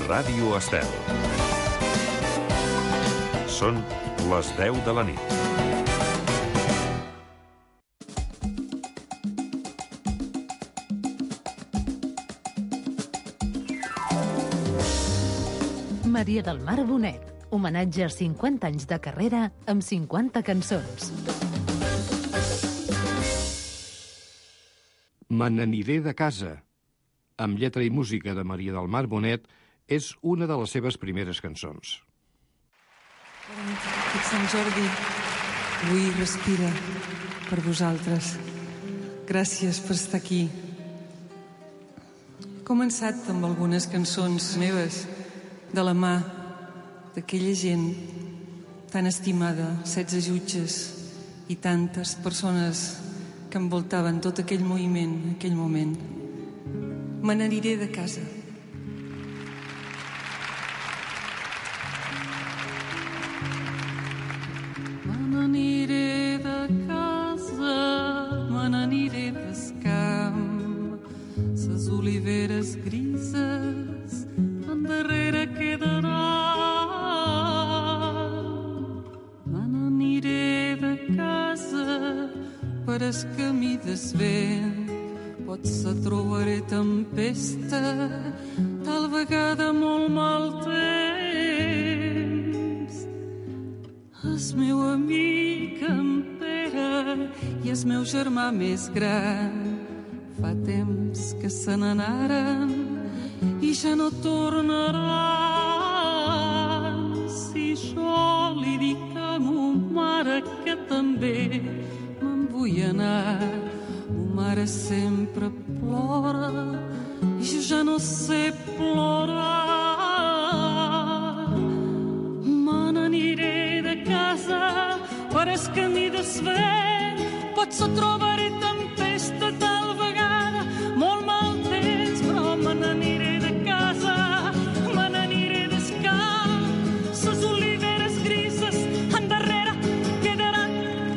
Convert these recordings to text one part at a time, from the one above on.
Ràdio Estel. Són les 10 de la nit. Maria del Mar Bonet, homenatge a 50 anys de carrera amb 50 cançons. Me n'aniré de casa, amb lletra i música de Maria del Mar Bonet, és una de les seves primeres cançons. Aquest Sant Jordi, avui respira per vosaltres. Gràcies per estar aquí. He començat amb algunes cançons meves, de la mà d'aquella gent tan estimada, 16 jutges i tantes persones que envoltaven tot aquell moviment, aquell moment. Me n'aniré de casa. Me n'aniré de casa, me n'aniré del camp, ses oliveres grises endarrere quedaran. Me n'aniré de casa per es camí del vent. Potser trobaré tempesta, tal vegada molt mal temps. El meu amic en Pere i el meu germà més gran fa temps que se n'anaren i ja no tornaran. Si jo li dic a mo mare que també me'n vull anar, mo mare sempre plora i jo ja no sé plorar. Me n'aniré de casa per es camí del vent, potser trobaré tempesta tal vegada, molt mal temps, però me n'aniré de casa, me n'aniré del camp, ses oliveres grises endarrere quedaran.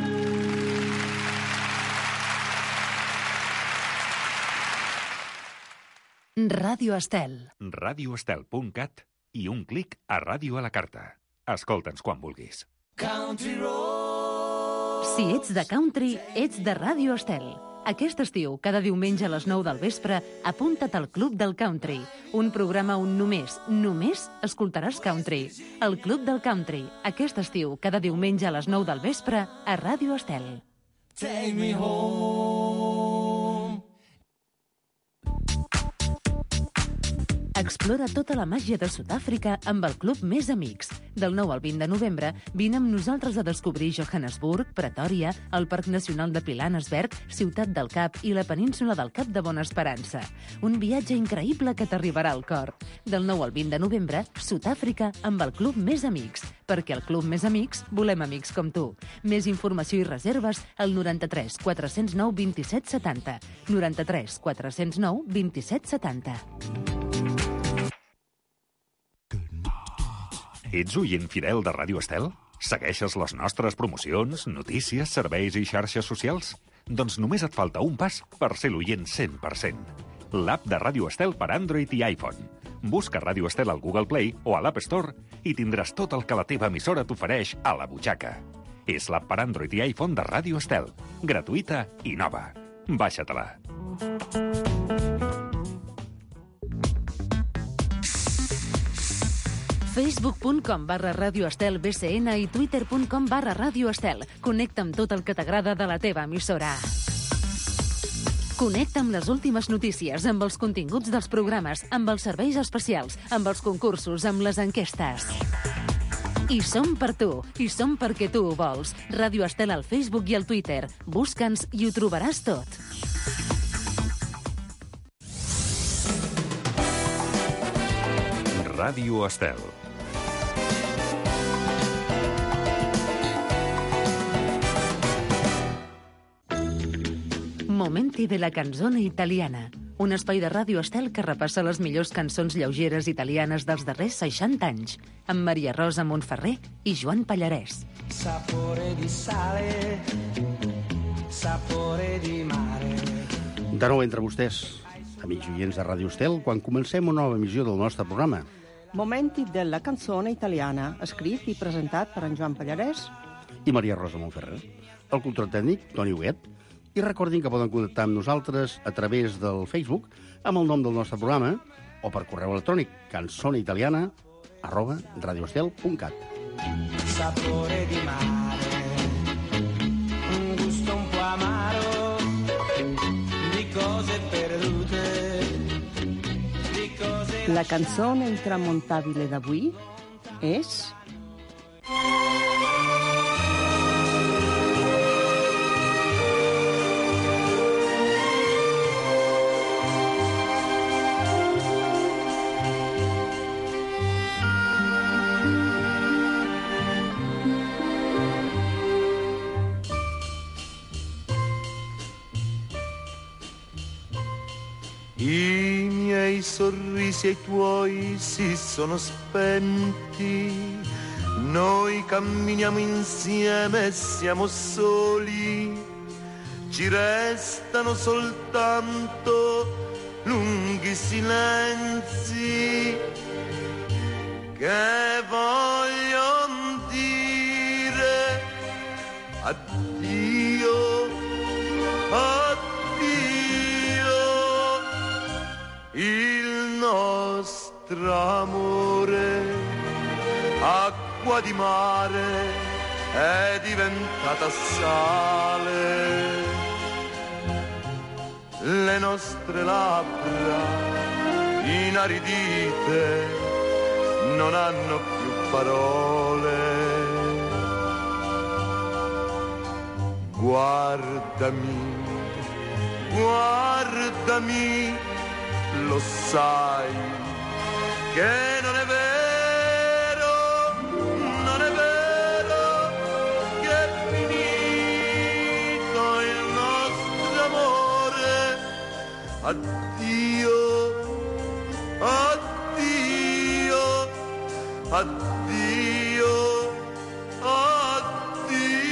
Ràdio Estel. radioestel.cat i un clic a Ràdio a la Carta. Escolta'ns quan vulguis. Country Road. Si ets de country, ets de Ràdio Estel. Aquest estiu, cada diumenge a les 9 del vespre, apunta't al Club del Country, un programa on només escoltaràs country. El Club del Country, aquest estiu, cada diumenge a les 9 del vespre, a Ràdio Estel. Take me home. Explora tota la màgia de Sud-àfrica amb el Club Més Amics. Del 9 al 20 de novembre, vine amb nosaltres a descobrir Johannesburg, Pretòria, el Parc Nacional de Pilanesberg, Ciutat del Cap i la península del Cap de Bona Esperança. Un viatge increïble que t'arribarà al cor. Del 9 al 20 de novembre, Sud-àfrica amb el Club Més Amics, perquè al Club Més Amics volem amics com tu. Més informació i reserves al 93 409 27 70. 93 409 27 70. Ets oient fidel de Ràdio Estel? Segueixes les nostres promocions, notícies, serveis i xarxes socials? Doncs només et falta un pas per ser l'oient 100%. L'app de Ràdio Estel per Android i iPhone. Busca Ràdio Estel al Google Play o a l'App Store i tindràs tot el que la teva emissora t'ofereix a la butxaca. És l'app per Android i iPhone de Ràdio Estel. Gratuïta i nova. Baixa-te-la. Facebook.com/Ràdio Estel BCN i Twitter.com/Ràdio Estel. Connecta amb tot el que t'agrada de la teva emissora. Connecta amb les últimes notícies, amb els continguts dels programes, amb els serveis especials, amb els concursos, amb les enquestes. I som per tu, i som perquè tu ho vols. Ràdio Estel al Facebook i al Twitter. Busca'ns i ho trobaràs tot. Ràdio Estel. Momenti de la canzone italiana, un espai de Ràdio Estel que repassa les millors cançons lleugeres italianes dels darrers 60 anys, amb Maria Rosa Montferrer i Joan Pallarès. Sapore di sale, sapore di mare. De nou entre vostès, amics i oients de Ràdio Estel, quan comencem una nova emissió del nostre programa. Momenti della canzone italiana, escrit i presentat per en Joan Pallarès i Maria Rosa Montferrer. El control tècnic, Toni Huguet. I recordin que poden contactar amb nosaltres a través del Facebook amb el nom del nostre programa o per correu electrònic canzoneitaliana@radioestel.cat. Sapore di mare, un gusto un po' amaro, di cose perdute, di cose... La canzone intramontabile d'avui és... I miei sorrisi e i tuoi si sono spenti, noi camminiamo insieme e siamo soli, ci restano soltanto lunghi silenzi che vogliono dire addio, addio. Il nostro amore, acqua di mare, è diventata sale. Le nostre labbra, inaridite, non hanno più parole. Guardami, guardami, lo sai che non è vero, non è vero che è finito il nostro amore. Addio, addio, addio, addio.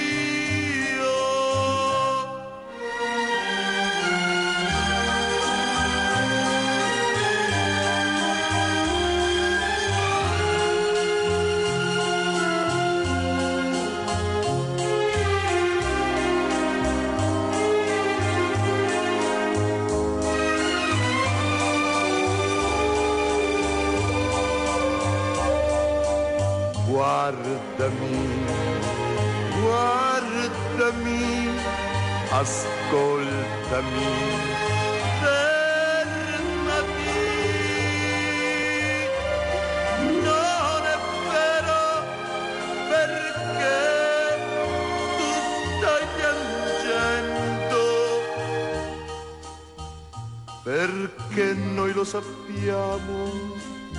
Guardami, guardami, ascoltami, fermati. Non è vero perché tu stai piangendo, perché noi lo sappiamo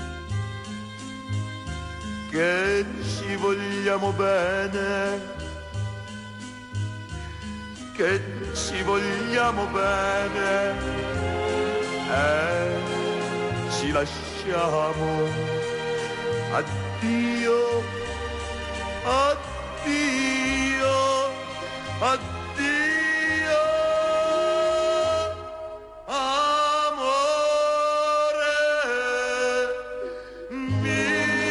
che ci vogliamo bene, che ci vogliamo bene e ci lasciamo. Addio, addio, addio, amore mio.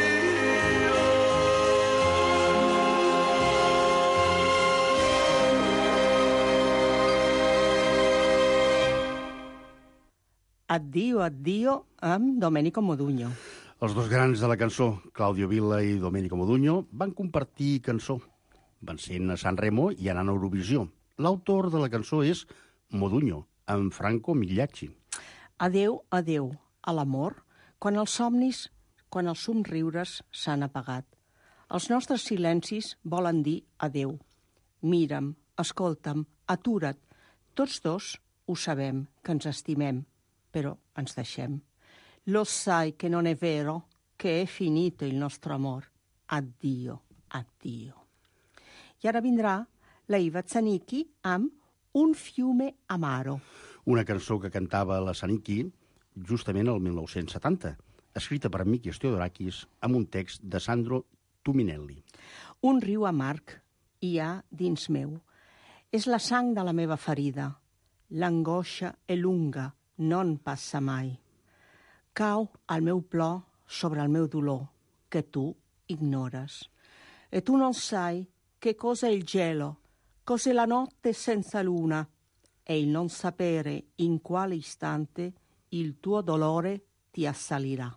Addio, addio, amb Domenico Modugno. Els dos grans de la cançó, Claudio Villa i Domenico Modugno, van compartir cançó, vencent a Sanremo i anant a Eurovisió. L'autor de la cançó és Modugno, amb Franco Migliacci. Adeu, adeu, a l'amor, quan els somnis, quan els somriures s'han apagat. Els nostres silencis volen dir adeu. Mira'm, escolta'm, atura't. Tots dos ho sabem, que ens estimem, però ens deixem. Lo sai che non è vero, che è finito il nostro amor. Addio, addio. I ara vindrà la Iva Zanicchi amb Un fiume amaro. Una cançó que cantava la Zanicchi justament el 1970, escrita per Mikis Theodorakis amb un text de Sandro Tuminelli. Un riu amarg hi ha dins meu. És la sang de la meva ferida. L'angoixa è lunga, non passa mai. Cau al meu plor sobre il meu dolor che tu ignores. E tu non sai che cosa è il gelo, cos'è la notte senza luna, e il non sapere in quale istante il tuo dolore ti assalirà.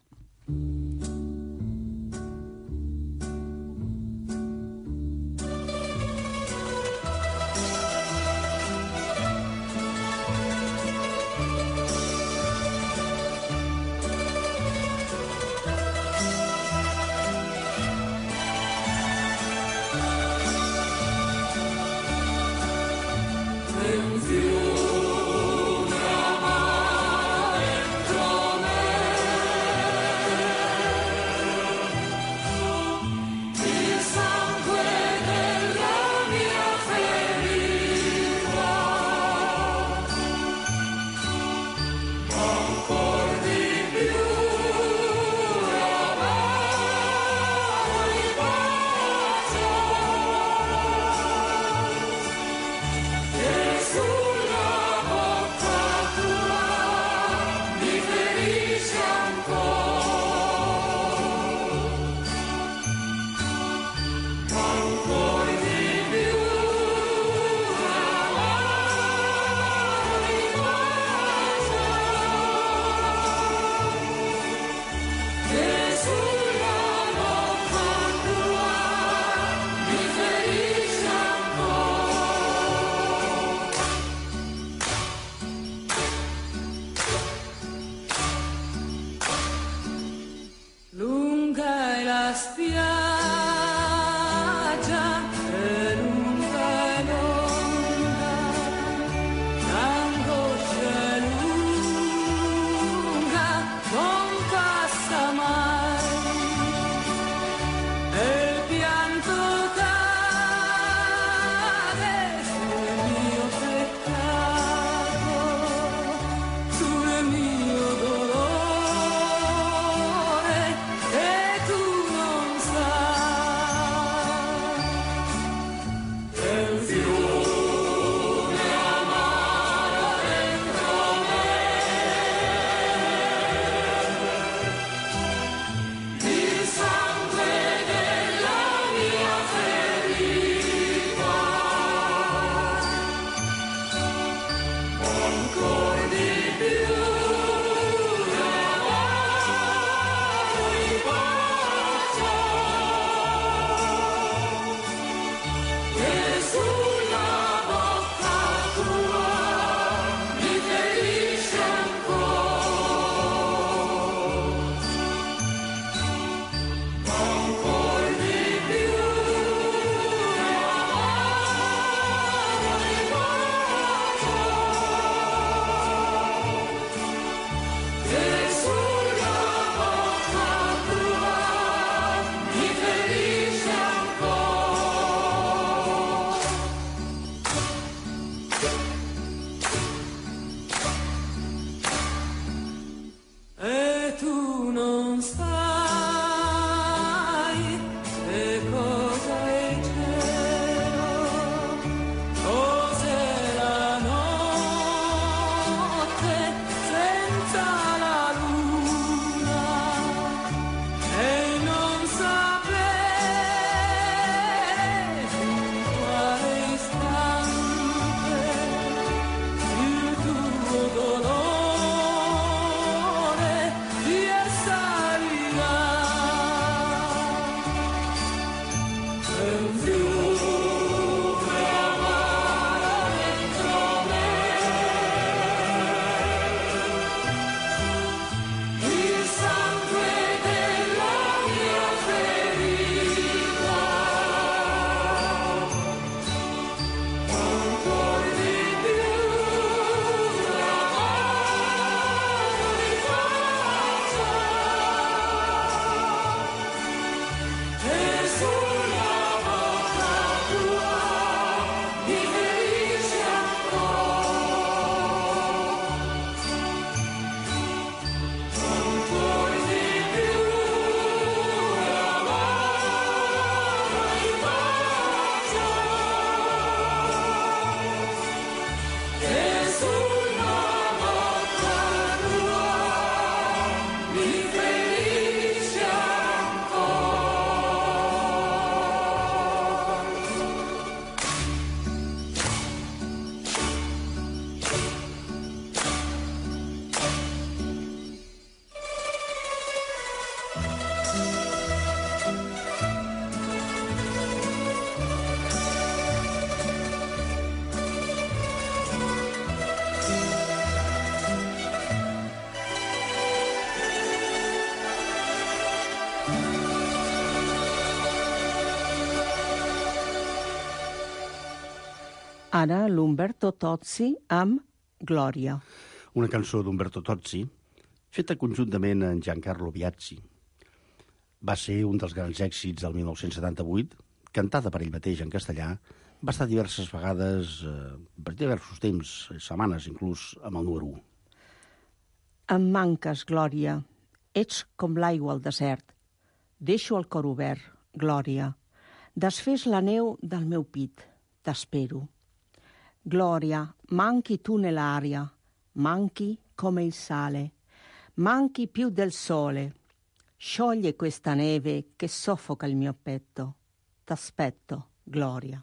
Ara l'Umberto Tozzi amb Glòria. Una cançó d'Umberto Tozzi, feta conjuntament amb Giancarlo Biaggi. Va ser un dels grans èxits del 1978, cantada per ell mateix en castellà, va estar diverses vegades, per diversos temps, setmanes inclús, amb el número 1. Em manques, Glòria, ets com l'aigua al desert. Deixo el cor obert, Glòria. Desfés la neu del meu pit, t'espero. Gloria, manchi tu nell'aria, manchi come il sale, manchi più del sole. Scioglie questa neve che soffoca il mio petto. T'aspetto, Gloria.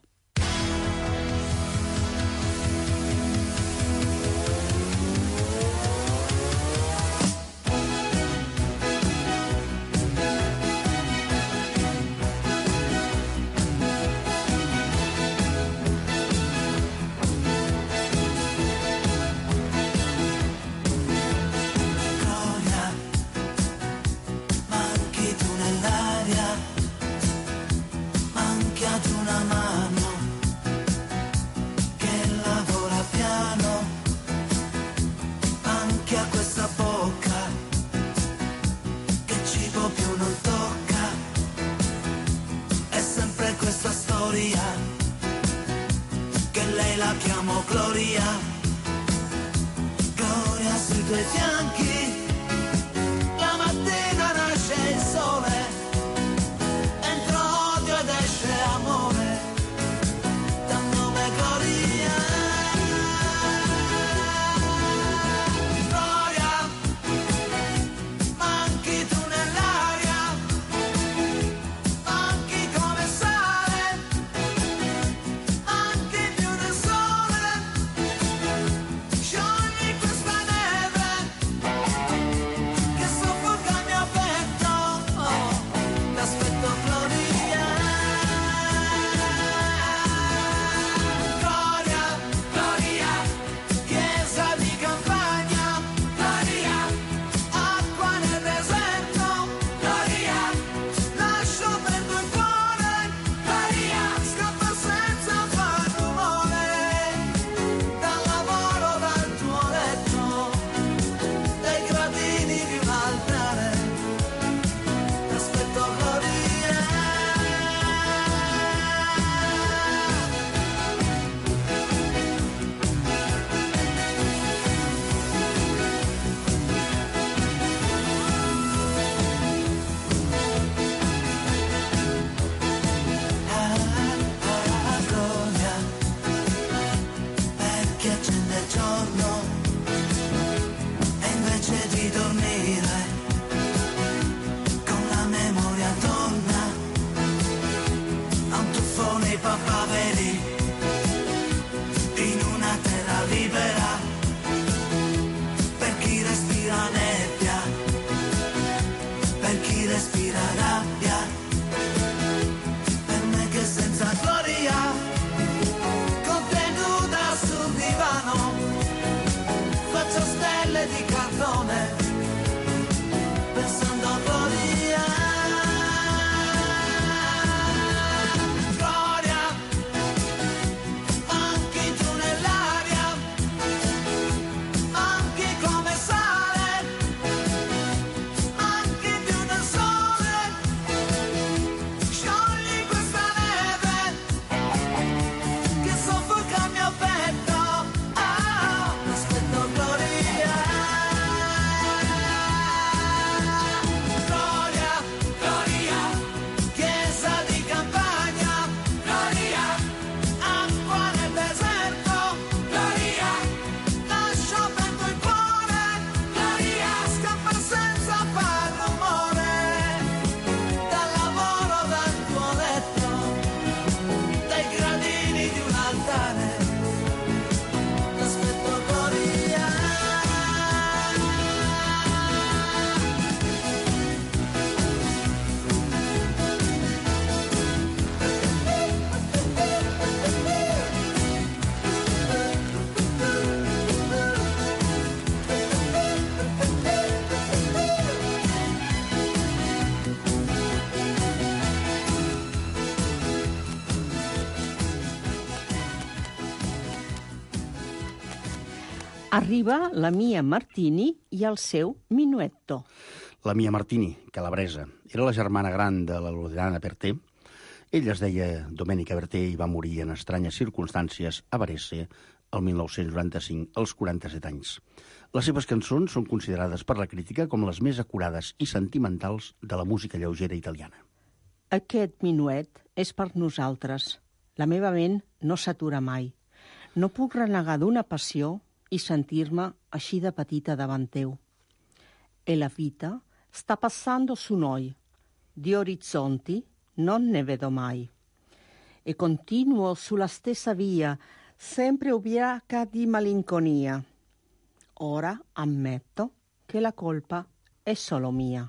Arriba la Mia Martini i el seu Minuetto. La Mia Martini, calabresa, era la germana gran de la Loredana Berté. Ella es deia Domenica Berté i va morir en estranyes circumstàncies a Varese el 1995, als 47 anys. Les seves cançons són considerades per la crítica com les més acurades i sentimentals de la música lleugera italiana. Aquest minuet és per nosaltres. La meva ment no s'atura mai. No puc renegar d'una passió i sentir-me així de petita davant teu. E la vita sta passando su noi. Di orizzonti non ne vedo mai. E continuo sulla stessa via, sempre ubriaca di malinconia. Ora ammetto che la colpa è solo mia.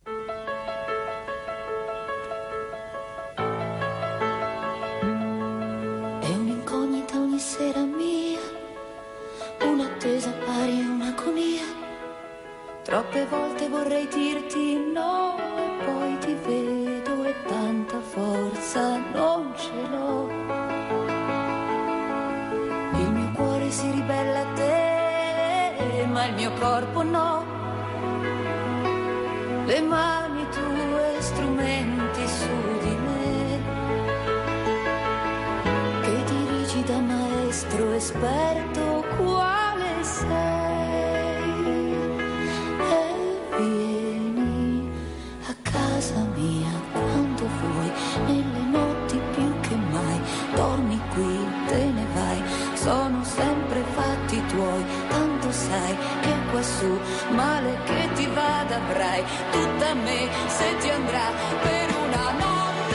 È un'incognita ogni sera mia, un'attesa pari a un'agonia. Troppe volte vorrei dirti no e poi ti vedo e tanta forza non ce l'ho. Il mio cuore si ribella a te, ma il mio corpo no. Le mani tue strumenti su di me, che dirigi da maestro esperto quale sei. E vieni a casa mia quando vuoi, nelle notti più che mai. Dormi qui, te ne vai, sono sempre fatti tuoi. Tanto sai che quassù male che ti vada avrai tutta me se ti andrà per una notte.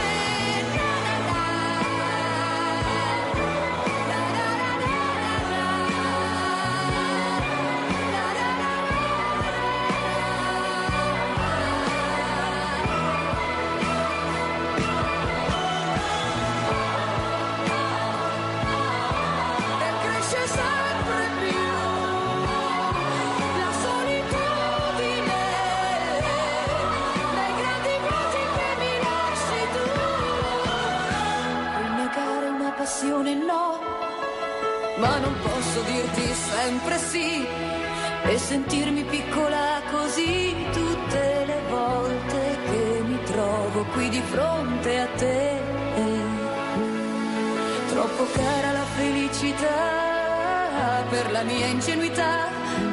No, ma non posso dirti sempre sì e sentirmi piccola così tutte le volte che mi trovo qui di fronte a te. Troppo cara la felicità per la mia ingenuità,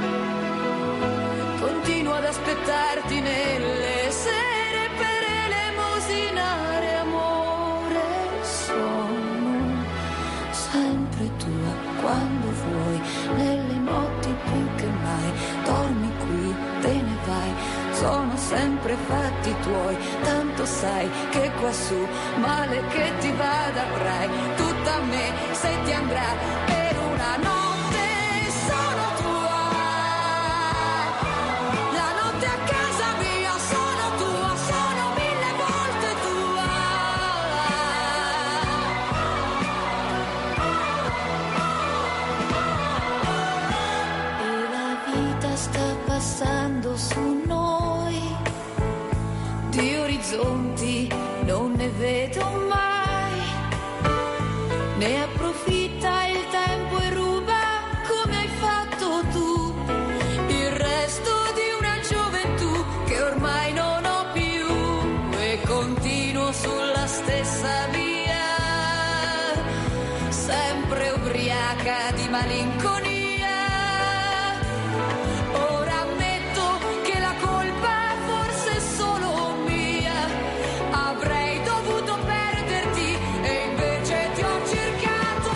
continuo ad aspettarti nelle sere per elemosinare amore. Sono sempre tua quando vuoi, nelle notti più che mai. Dormi qui, te ne vai, sono sempre fatti tuoi. Tanto sai che quassù male che ti vada avrai tutta me se ti andrà per una notte sono tua. La notte a casa mia sono tua, sono 1000 volte tua. Sta passando su noi, di orizzonti non ne vedo mai, ne approfitta il tempo e ruba come hai fatto tu il resto di una gioventù che ormai non ho più e continuo sulla stessa via, sempre ubriaca di malinconia. Avrei dovuto perderti e invece ti ho cercato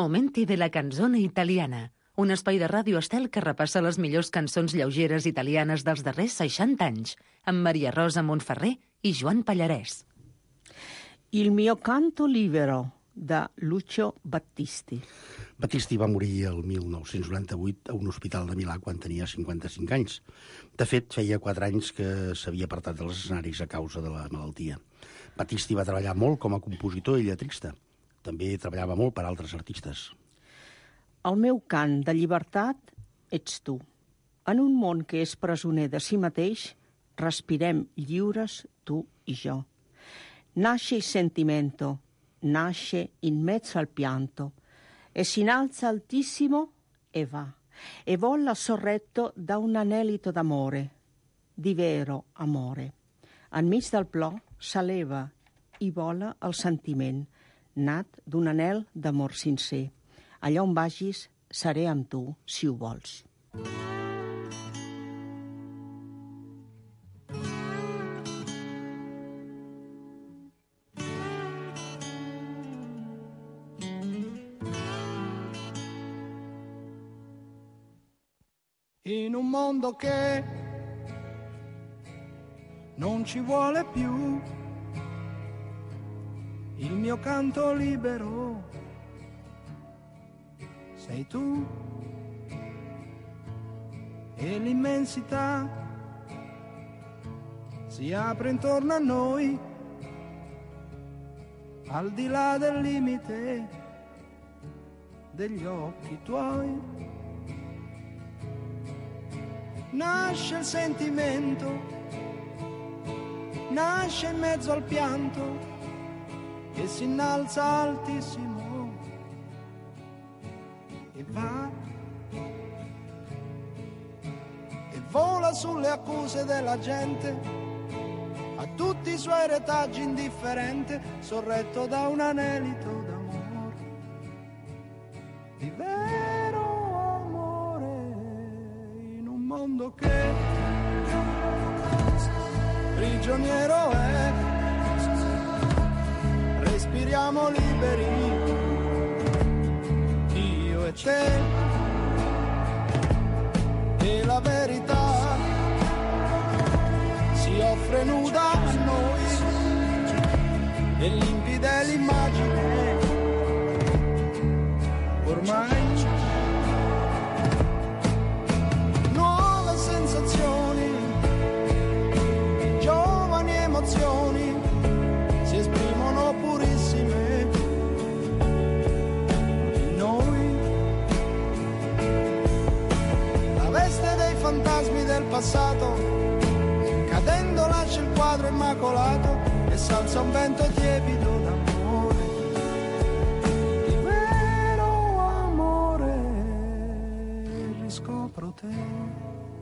momenti de la canzone italiana, un espai de Ràdio Estel que repassa les millors cançons lleugeres italianes dels darrers 60 anys, amb Maria Rosa Montferrer i Joan Pallarès. Il mio canto libero, de Lucio Battisti. Battisti va morir el 1998 a un hospital de Milà quan tenia 55 anys. De fet, feia 4 anys que s'havia apartat dels escenaris a causa de la malaltia. Battisti va treballar molt com a compositor i lletrista. També treballava molt per altres artistes. El meu cant de llibertat ets tu. En un món que és presoner de si mateix, respirem lliures tu i jo. Nasce il sentimento, nasce in mezzo al pianto e si innalza altissimo e va, e vola sorretto da un anelito d'amore, di vero amore. Enmig del plor s'eleva i vola el sentiment, nat d'un anel d'amor sincer. Allà on vagis seré amb tu, si ho vols. In un mondo che non ci vuole più, il mio canto libero sei tu, e l'immensità si apre intorno a noi, al di là del limite degli occhi tuoi. Nasce il sentimento, nasce in mezzo al pianto e si innalza altissimo e va e vola sulle accuse della gente, a tutti i suoi retaggi indifferente, sorretto da un anelito d'amore, di vero mondo che prigioniero è, respiriamo liberi, io e te, e la verità si offre nuda a noi, e limpida è l'immagine, ormai giovani emozioni si esprimono purissime in noi. La veste dei fantasmi del passato cadendo lascia il quadro immacolato e s'alza un vento tiepido d'amore, di vero amore, riscopro te.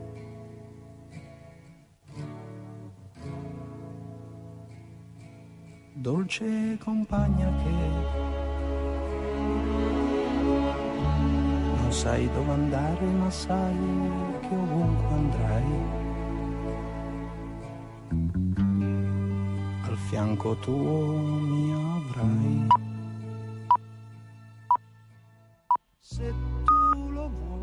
Dolce compagna che non sai dove andare, ma sai che ovunque andrai, al fianco tuo mi avrai. Se tu lo vuoi.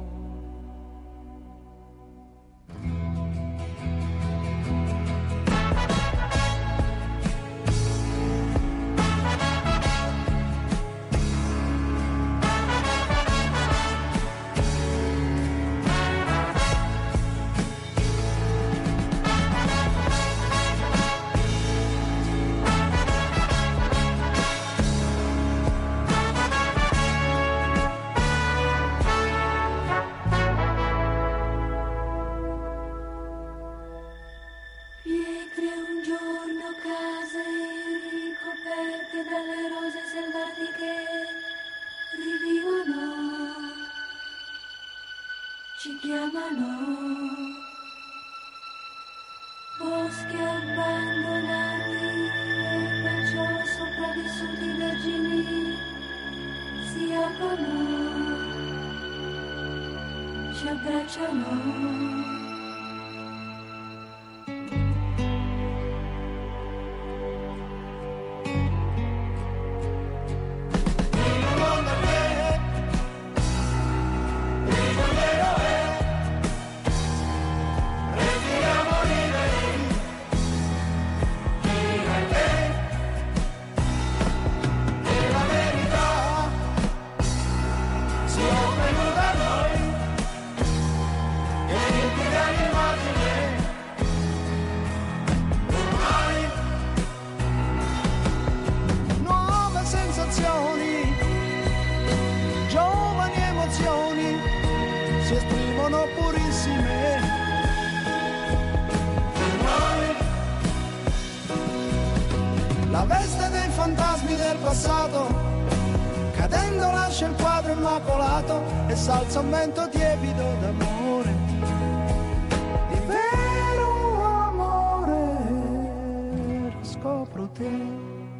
Boschi abbandonati e perciò sopravvissuti vergini si aprono, ci abbracciano. si esprimono purissime. La veste dei fantasmi del passato, cadendo lascia il quadro immacolato e s'alza un vento tiepido d'amore, di vero amore, scopro te.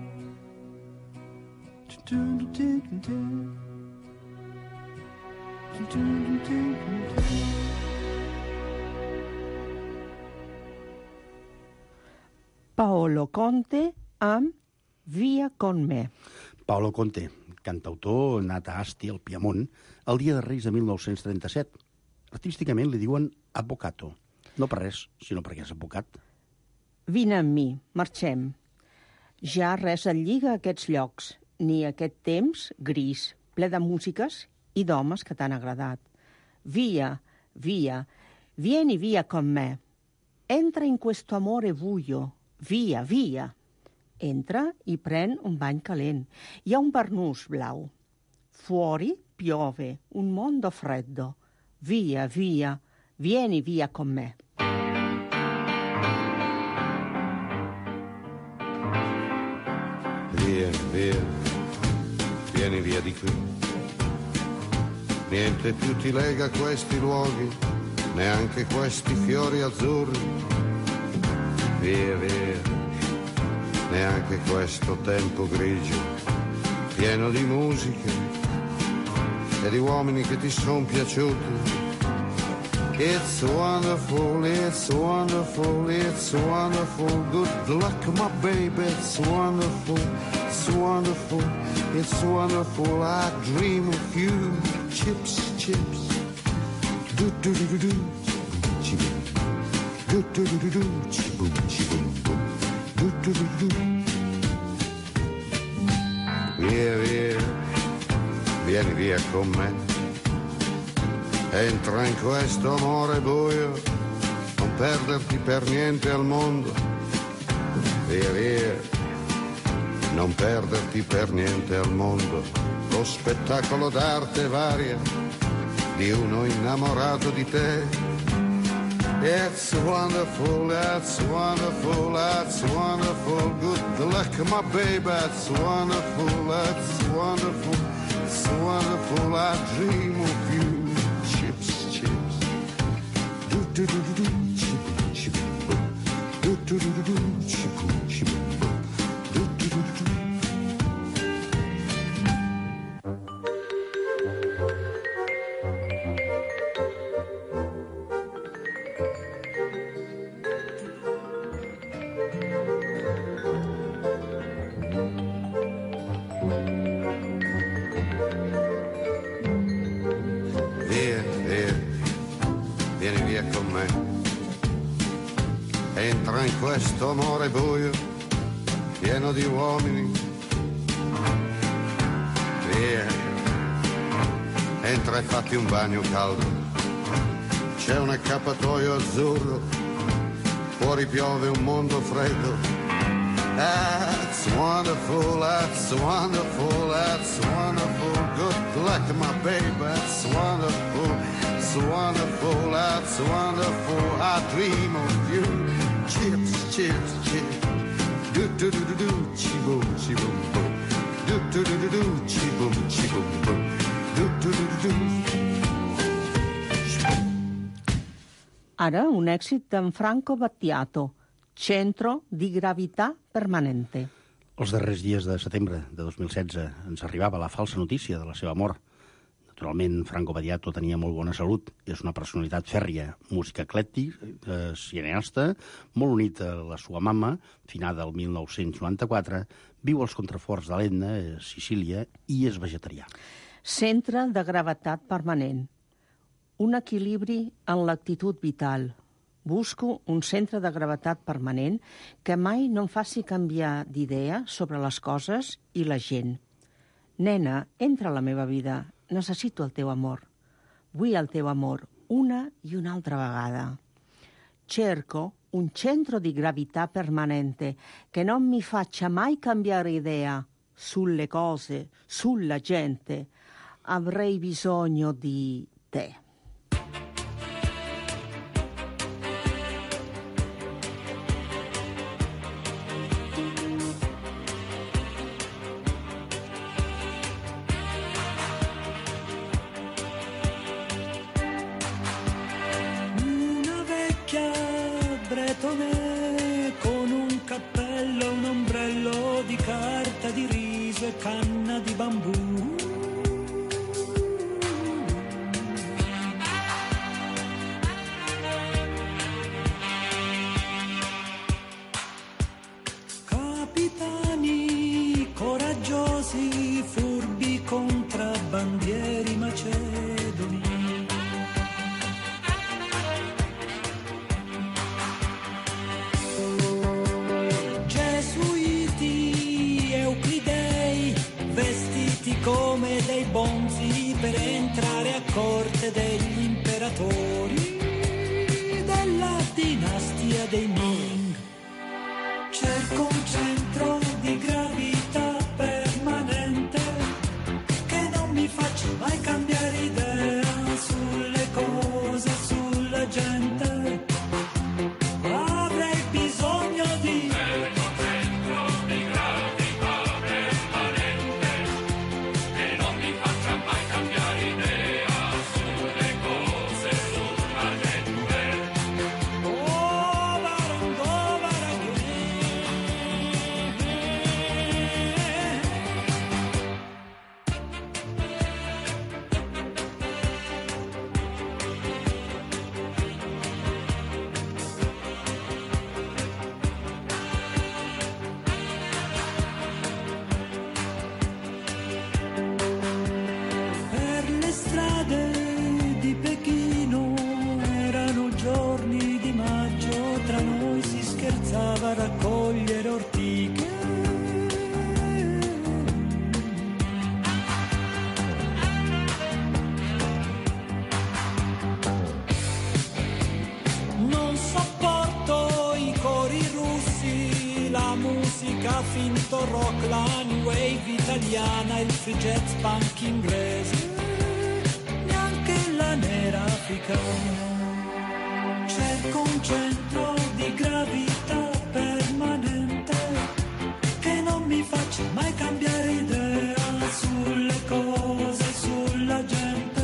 Paolo Conte amb Via con me. Paolo Conte, cantautor nat a Asti, al Piemont, el dia de Reis de 1937. Artísticament li diuen Avvocato. No per res, sinó perquè és advocat. Vine amb mi, marxem. Ja res et lliga a aquests llocs, ni aquest temps gris, ple de músiques i d'homes que t'han agradat. Via, via, vieni via con me. Entra in questo amore buio. Via, via. Entra i pren un bany calent. Hi ha un barnús blau. Fuori piove, un mondo freddo. Via, via, vieni via con me. Via, via, vieni via di qui. Niente più ti lega a questi luoghi, neanche questi fiori azzurri. Via, via, neanche questo tempo grigio, pieno di musiche e di uomini che ti son piaciuti. It's wonderful, it's wonderful, it's wonderful. Good luck, my baby, it's wonderful, it's wonderful, it's wonderful. I dream of you, chips, chips. Do do do do do, chibum. Do do do do do, chibum, chibum, boom. Do do do do. Via, via, vieni via con me. Entra in questo amore buio, non perderti per niente al mondo. Via, via, non perderti per niente al mondo. Lo spettacolo d'arte varia di uno innamorato di te. It's wonderful, that's wonderful, that's wonderful. Good luck, my baby, that's wonderful, that's wonderful, it's wonderful. I dream of you. Do do do do, chibum chibum boom. Do do do do, chibum chibum boom. Do do do do. Via, via, vieni via con me. Entra in questo amore buio, pieno di uomini. Via, entra e fatti un bagno caldo. C'è un accappatoio azzurro, fuori piove un mondo freddo. That's wonderful, that's wonderful, that's wonderful. Good luck, my baby, that's wonderful, that's wonderful, that's wonderful. I dream of you. Chips, chips, chips. Do do do do do, chi-boom, chi-boom, boom. Do do do do do, chi-boom, chi-boom, boom. Do do do do do. Ara un èxit d'en Franco Battiato, Centro di Gravità Permanente. Els darrers dies de setembre de 2016 ens arribava la falsa notícia de la seva mort. Naturalment, Franco Battiato tenia molt bona salut, és una personalitat fèrria, músic eclèctic, cineasta, molt unit a la sua mama, finada el 1994, viu als contraforts de l'Etna, Sicília, i és vegetarià. Centre de gravetat permanent. Un equilibri en l'actitud vital. Busco un centre de gravetat permanent que mai no em faci canviar d'idea sobre les coses i la gent. Nena, entra a la meva vida. Necessito el teu amor. Vull el teu amor una i una altra vegada. Cerco un centro di gravità permanente che non mi faccia mai cambiare idea sulle cose, sulla gente. Avrei bisogno di te. degli imperatori della dinastia dei Ming. Cerco un centro di gravità permanente che non mi faccia mai cambiare idea sulle cose, sulla gente. Avrei bisogno di cerco un centro di gravità permanente che non mi faccia mai cambiare idea sulle cose, sulla gente. Over and over Per le strade di Pechino erano giorni di maggio, tra noi si scherzava a raccogliere ortiche. Non sopporto i cori russi, la musica finto rock, la new wave italiana, il free jazz punk inglese, neanche la nera africana. Cerco un centro di gravità permanente che non mi faccia mai cambiare idea sulle cose, sulla gente.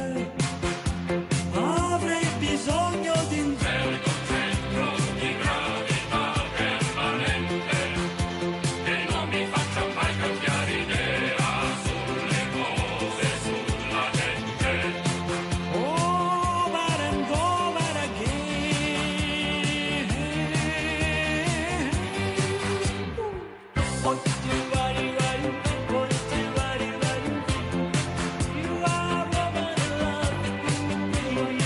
Avrei bisogno di un cerco centro di gravità permanente che non mi faccia mai cambiare idea sulle cose, sulla gente. Over and over again. What you worry, worry, what you worry, worry. You are woman in love with me.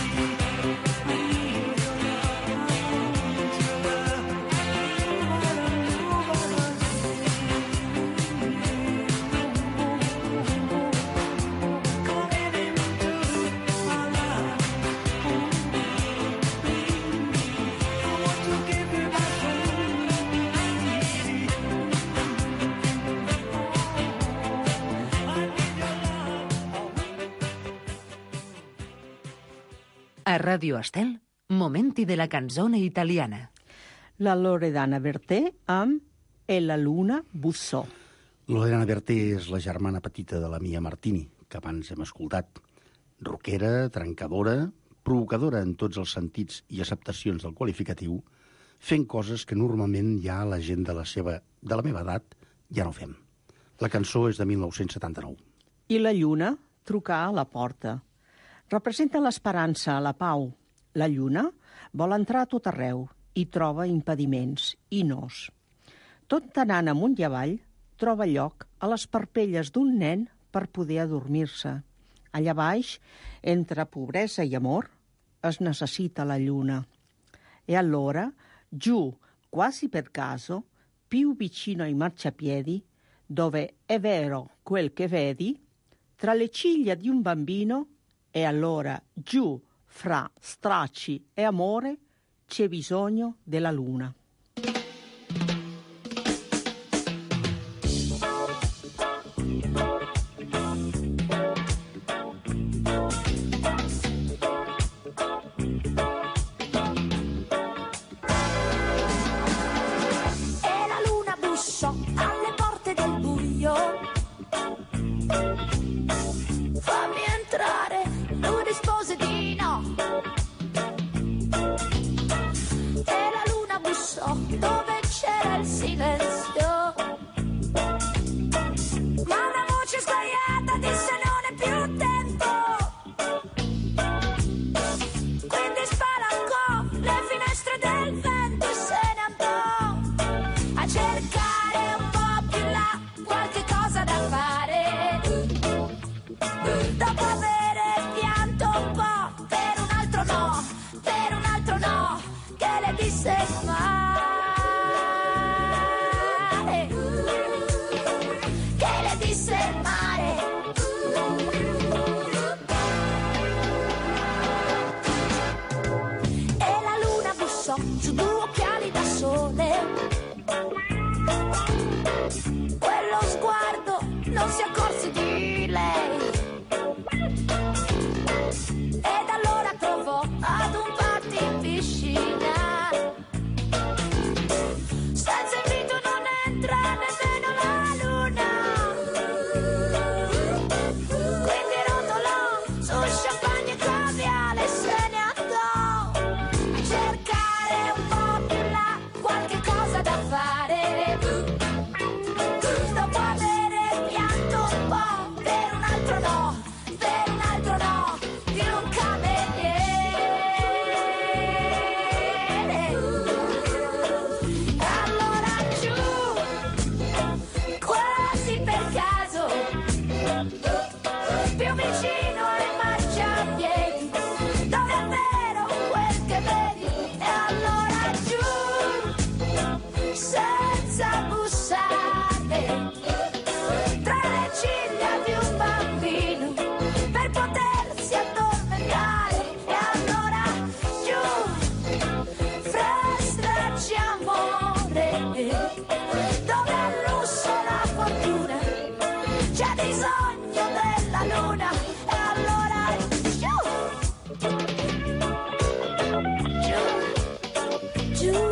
A Radio Estel, momenti de la canzone italiana. La Loredana Bertè amb E la Luna bussò. Loredana Bertè és la germana petita de la Mia Martini, que abans hem escoltat. Rockera, trencadora, provocadora en tots els sentits i acceptacions del qualificatiu, fent coses que normalment ja la gent de la meva edat ja no fem. La cançó és de 1979. I la lluna trucar a la porta. Representa l'esperança, la pau. La lluna vol entrar a tot arreu i troba impediments i nos. Tot anant amunt i avall, troba lloc a les parpelles d'un nen per poder adormir-se. Allà baix, entre pobresa i amor, es necessita la lluna. E allora, giù, quasi per caso, più vicino ai marciapiedi, dove è vero quel che vedi, tra le ciglia di un bambino, e allora giù, fra stracci e amore, c'è bisogno della luna. Dove c'era il silenzio, ma una voce sguaiata disse non è più tempo. Quindi spalancò le finestre del vento e se ne andò a cercare un po' più là qualche cosa da fare. Dopo avere pianto un po' per un altro no, che le disse mai. su 2 occhiali da sole. Quello sguardo non si accorse di lei. Ed allora provò ad un party in piscina. Senza invito non entra nemmeno la luna. Quindi rotolò su champagne e caviale e se ne andò a cercare un po' più là qualche cosa da fare. Dopo avere pianto un po' per un altro no di un cameriere. Allora giù, quasi per caso, più vicino ai marciapiedi, dove è vero quel che vedi. E allora giù, senza bussare, tra le ciglia di un bambino, per potersi addormentare. E allora giù, fra stracci amore, dove al lusso la fortuna c'è bisogno della luna. E allora giù, giù, giù.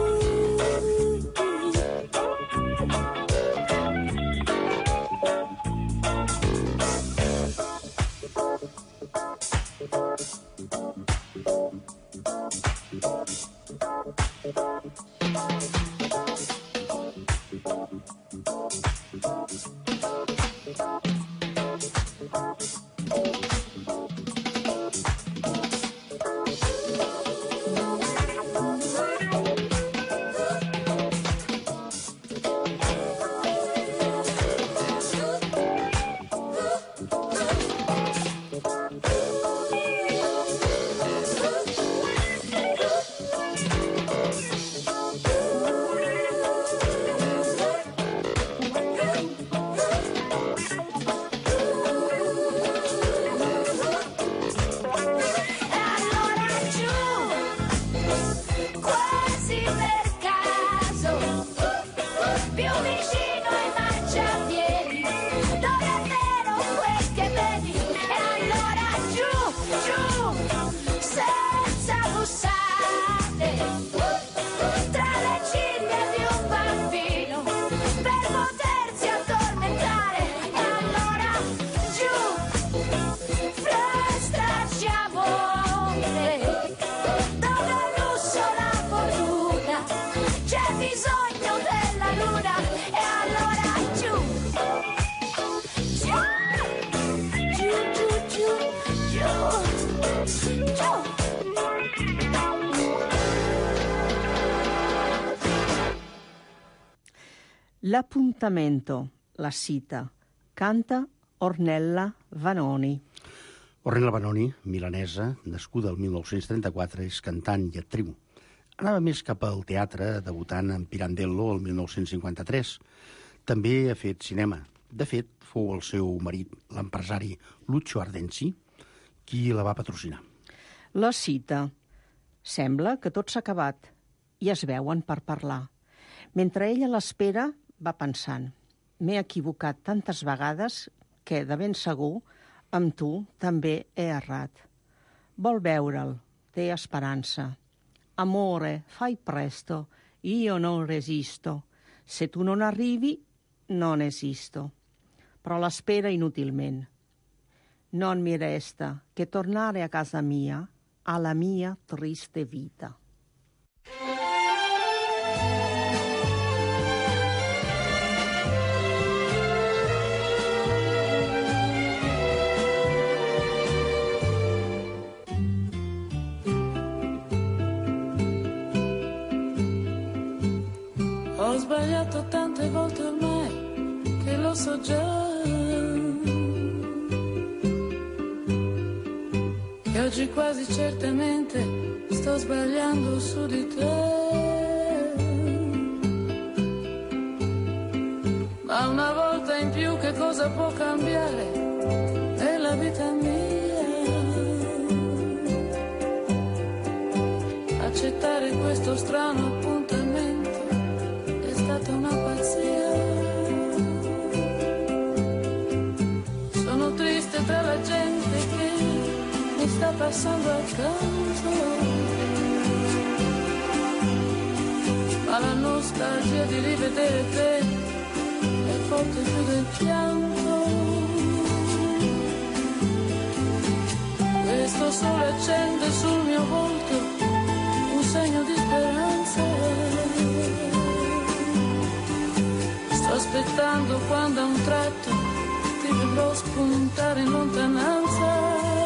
L'appuntamento, la cita, canta Ornella Vanoni. Ornella Vanoni, milanesa, nascuda el 1934, és cantant i actriu. Anava més cap al teatre, debutant en Pirandello el 1953. També ha fet cinema. De fet, fou el seu marit, l'empresari Lucio Ardenzi, qui la va patrocinar. La cita. Sembla que tot s'ha acabat i es veuen per parlar. Mentre ella l'espera, va pensant, m'he equivocat tantes vegades que, de ben segur, amb tu també he errat. Vol veure'l, té esperança. Amore, fai presto, io non resisto. Se tu non arrivi, non esisto. Però l'espera inutilment. Non mi resta che tornare a casa mia, alla mia triste vita. Ho sbagliato tante volte ormai che lo so già, che oggi quasi certamente sto sbagliando su di te. Ma una volta in più che cosa può cambiare nella vita mia? A Accettare questo strano appuntamento è stata una pazzia. Sono triste tra la gente che mi sta passando accanto, ma la nostalgia di rivedere te è forte più del pianto. Questo sole accende sul mio volto un segno di speranza. Sto aspettando quando a un tratto ti vedrò spuntare in lontananza.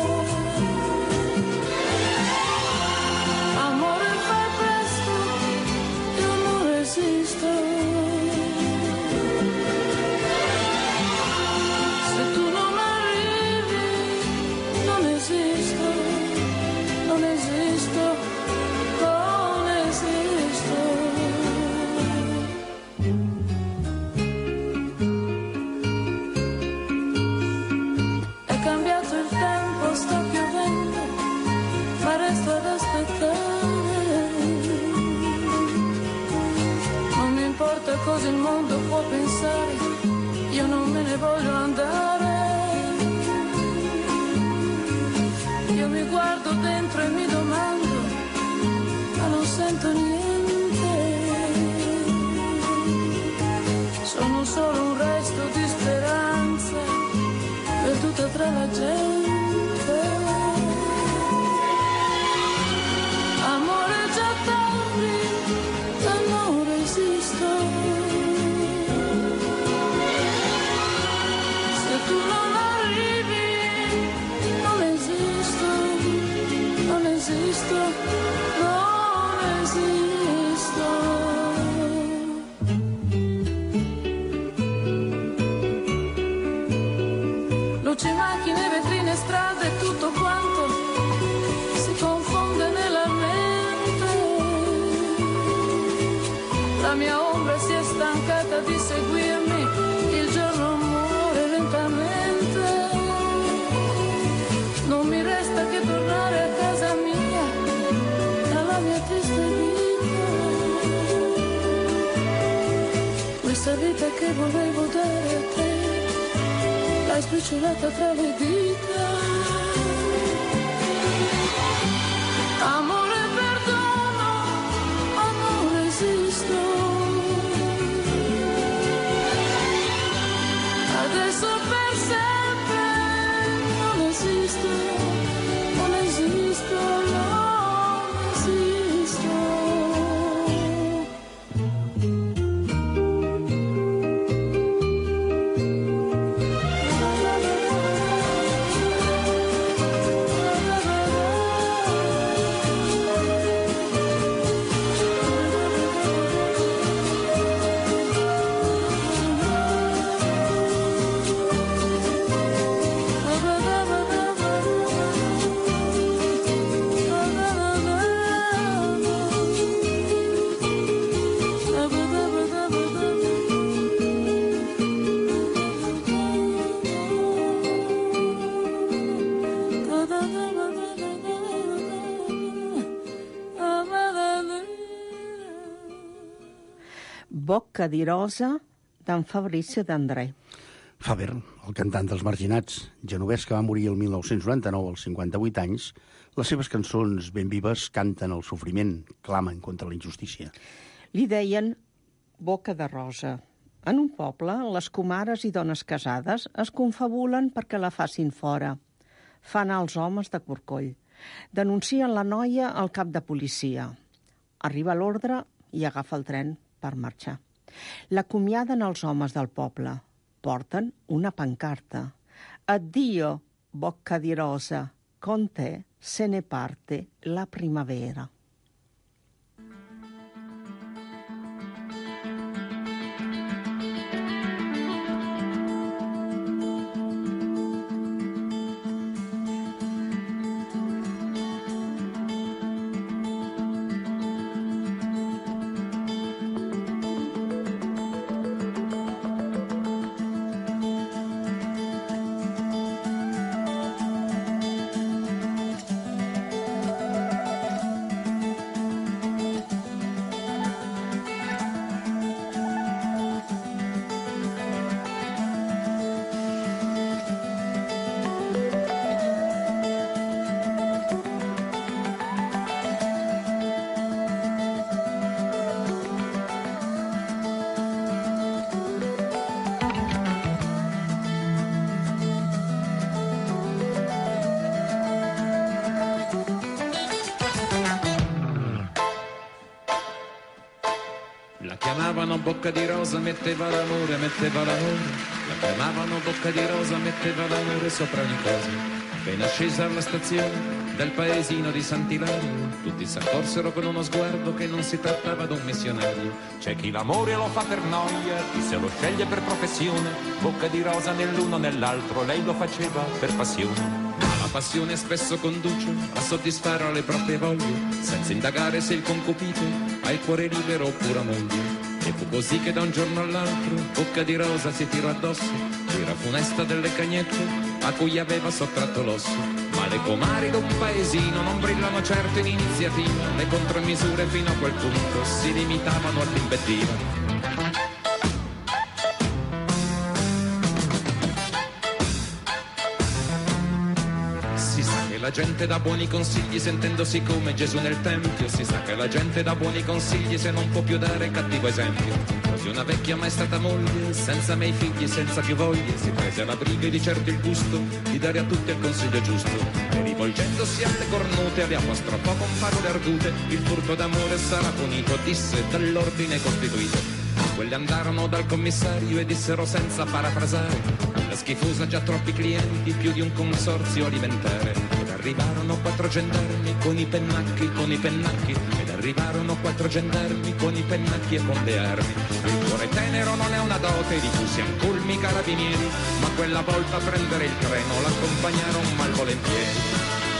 Amore, fai presto, io non resisto. Se tu non arrivi, non esisto, non esisto, non esisto. È cambiato il tempo, sta piovendo, ma resto ad aspettare. Non mi importa cosa il mondo può pensare, io non me ne voglio andare. Io mi guardo dentro e mi domando, ma non sento niente. Sono solo un resto di speranza perduta tra la gente. Amore, già tardi, ma non resisto. Se tu non arrivi, non esisto, non esisto, non esisto. Luci, macchine, vetrine, strade, tutto quanto si confonde nella mente. La mia ombra si è stancata di seguirmi, il giorno muore lentamente. Non mi resta che tornare a casa mia, alla mia triste vita. Questa vita che volevo dare a te, l'hai spicciolata tra le dita. Amore, perdono, ma non resisto. Adesso per sempre non esisto, non esisto, non esisto. Bocca di rosa d'en Fabrizio D'André. Faber, el cantant dels Marginats, genovès que va morir el 1999 als 58 anys, les seves cançons ben vives canten el sofriment, clamen contra la injustícia. Li deien Boca de rosa. En un poble, les comares i dones casades es confabulen perquè la facin fora. Fan els homes de corcoll. Denuncien la noia al cap de policia. Arriba l'ordre i agafa el tren per marxar. L'acomiaden els homes del poble. Porten una pancarta. Addio, bocca di rosa, con te se ne parte la primavera. chiamavano bocca di rosa, metteva l'amore. La chiamavano bocca di rosa, metteva l'amore sopra ogni cosa. Appena scesa alla stazione del paesino di Sant'Ilario, tutti s'accorsero con uno sguardo che non si trattava d'un missionario. C'è chi l'amore lo fa per noia, chi se lo sceglie per professione, bocca di rosa nell'uno nell'altro, lei lo faceva per passione. Ma la passione spesso conduce a soddisfare le proprie voglie, senza indagare se il concupito ha il cuore libero oppure a moglie. E fu così che da un giorno all'altro bocca di rosa si tirò addosso l'ira funesta delle cagnette a cui aveva sottratto l'osso. Ma le comari d'un paesino non brillano certo in iniziativa, le contromisure fino a quel punto si limitavano all'invettiva. La gente dà buoni consigli sentendosi come Gesù nel Tempio. Si sa che la gente dà buoni consigli se non può più dare cattivo esempio. Così una vecchia mai stata moglie, senza mei figli, senza più voglie, si prese alla briga e di certo il gusto di dare a tutti il consiglio giusto. E rivolgendosi alle cornute le apostrofò con parole argute: il furto d'amore sarà punito, disse, dall'ordine costituito. Quelle andarono dal commissario e dissero senza parafrasare: la schifosa già troppi clienti, più di un consorzio alimentare. Ed arrivarono 4 gendarmi con i pennacchi, ed arrivarono 4 gendarmi con i pennacchi e con le armi. Il cuore tenero non è una dote di cui siamo colmi i carabinieri, ma quella volta a prendere il treno l'accompagnarono malvolentieri.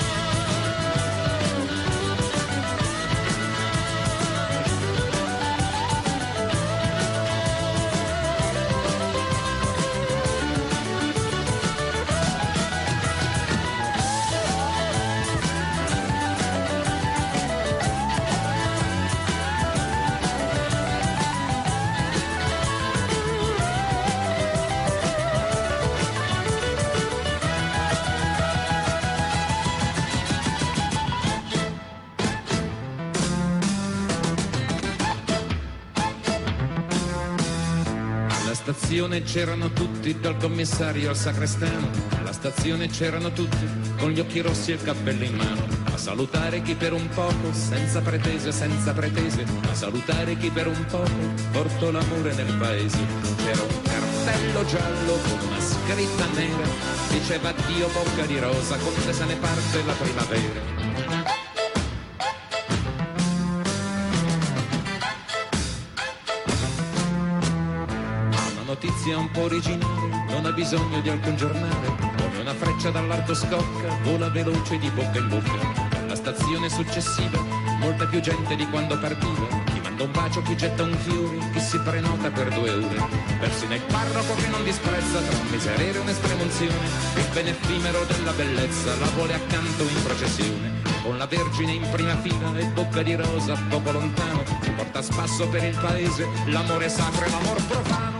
Alla stazione c'erano tutti, dal commissario al sacrestano. Alla stazione c'erano tutti, con gli occhi rossi e il cappello in mano, a salutare chi per un poco, senza pretese, a salutare chi per un poco portò l'amore nel paese. C'era un cartello giallo con una scritta nera, diceva addio bocca di rosa, con te se ne parte la primavera. Notizia un po' originale, non ha bisogno di alcun giornale, come una freccia dall'arco scocca, vola veloce di bocca in bocca. Alla stazione successiva, molta più gente di quando partiva, chi manda un bacio, chi getta un fiore, chi si prenota per 2 ore. Persino il parroco che non disprezza, tra un miserere e un'estrema unzione, il ben effimero della bellezza la vuole accanto in processione. Con la Vergine in prima fila e bocca di rosa poco lontano, si porta a spasso per il paese l'amore sacro e l'amor profano.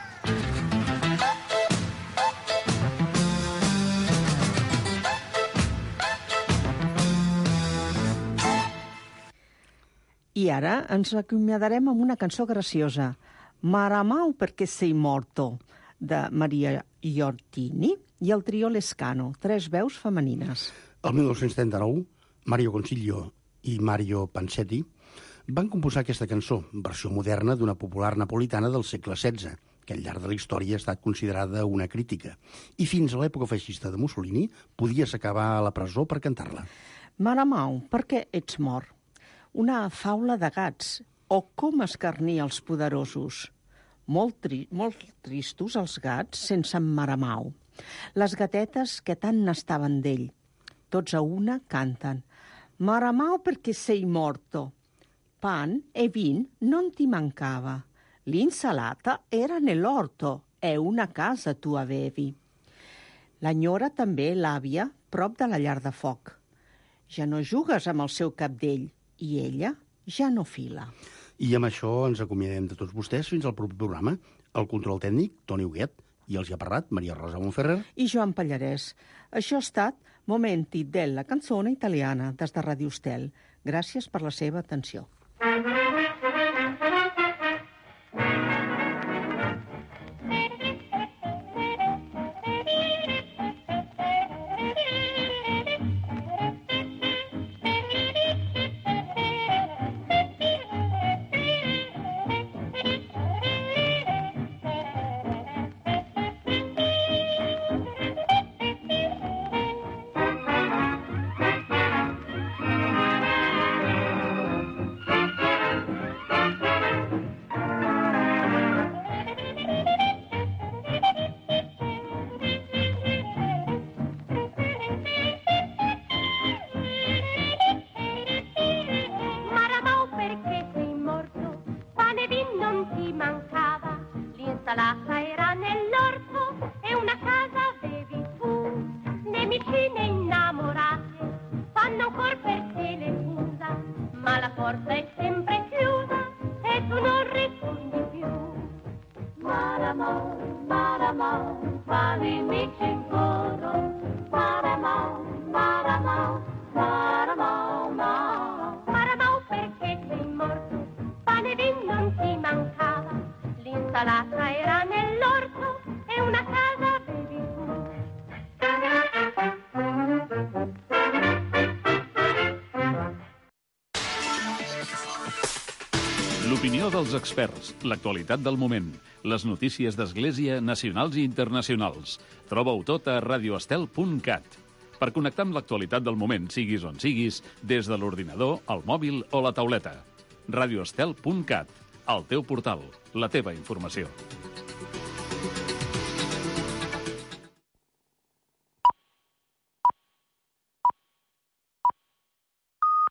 I ara ens acomiadarem amb una cançó graciosa, Maramau perché sei morto, de Maria Iortini i el trio Lescano, 3 veus femenines. El 1939, Mario Consiglio i Mario Pansetti van composar aquesta cançó, versió moderna d'una popular napolitana del segle XVI, que al llarg de la història ha estat considerada una crítica, i fins a l'època feixista de Mussolini podies acabar a la presó per cantar-la. Maramau, perquè ets mort. Una faula de gats, o com escarnir els poderosos. Molt tristos els gats sense en Maramau. Les gatetes que tant n'estaven d'ell. Tots a una canten. Maramau perché sei morto. Pan e vin non ti mancava. L'insalata era nell'orto e una casa tu avevi. L'enyora també l'àvia prop de la llar de foc. Ja no jugues amb el seu cabdell i ella ja no fila. I amb això ens acomiadem de tots vostès fins al proper programa. El control tècnic, Toni Huguet, i els hi ha parlat Maria Rosa Monferrer i Joan Pallarès. Això ha estat Momenti della canzone italiana des de Radio Estel. Gràcies per la seva atenció. L'insalata era nell'orto e una casa avevi tu. Le vicine innamorate fanno ancora per te le fusa, ma la porta è sempre chiusa e tu non rispondi più. Maramò, quali amici in coro. Maramò, perché sei morto, pane e vino non ti mancava. L'insalata era nell'orto e una casa avevi tu. L'opinió dels experts, l'actualitat del moment, les notícies d'Església nacionals i internacionals. Troba-ho tot a radioestel.cat. Per connectar amb l'actualitat del moment, siguis on siguis, des de l'ordinador, el mòbil o la tauleta. radioestel.cat, el teu portal, la teva informació.